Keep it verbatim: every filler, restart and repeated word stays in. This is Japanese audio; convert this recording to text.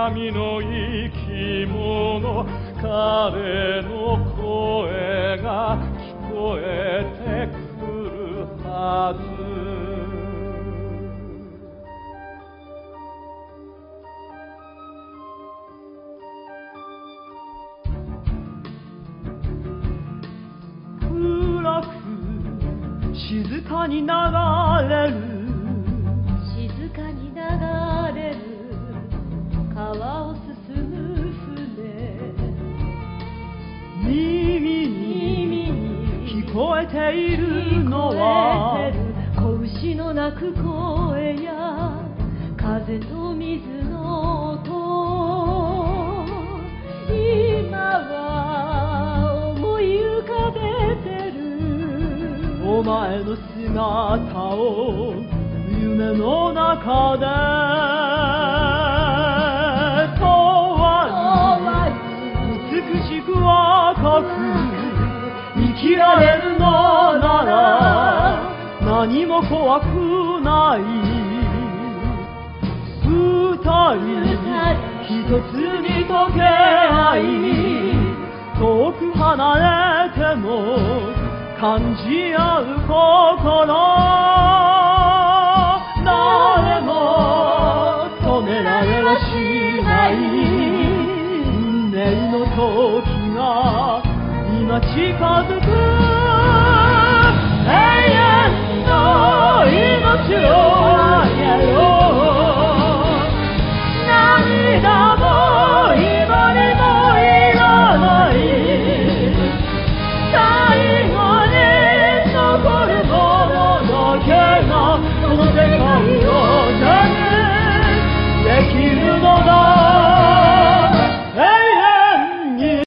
神の生き物、彼の声が聞こえてくるはず。暗く静かに流れる、 静かに流れる川を進む船、 耳に聞こえているのは子牛の鳴く声や風と水の音。今は思い浮かべてるお前の姿を夢の中で。美しく若く生きられるのなら何も怖くない。二人一つに溶け合い、遠く離れても感じ合う心。誰も止められはしない。運命の時が今近づく。永遠の命を